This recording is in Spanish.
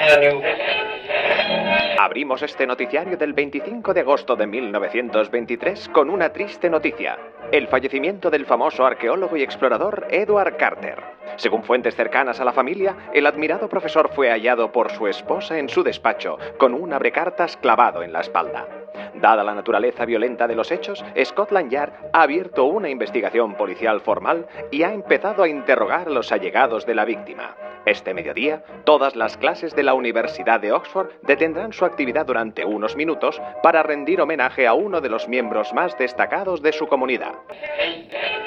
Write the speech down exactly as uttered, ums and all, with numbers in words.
Abrimos este noticiario del veinticinco de agosto de mil novecientos veintitrés con una triste noticia: el fallecimiento del famoso arqueólogo y explorador Edward Carter. Según fuentes cercanas a la familia, el admirado profesor fue hallado por su esposa en su despacho, con un abrecartas clavado en la espalda. Dada la naturaleza violenta de los hechos, Scotland Yard ha abierto una investigación policial formal y ha empezado a interrogar a los allegados de la víctima. Este mediodía, todas las clases de la Universidad de Oxford detendrán su actividad durante unos minutos para rendir homenaje a uno de los miembros más destacados de su comunidad.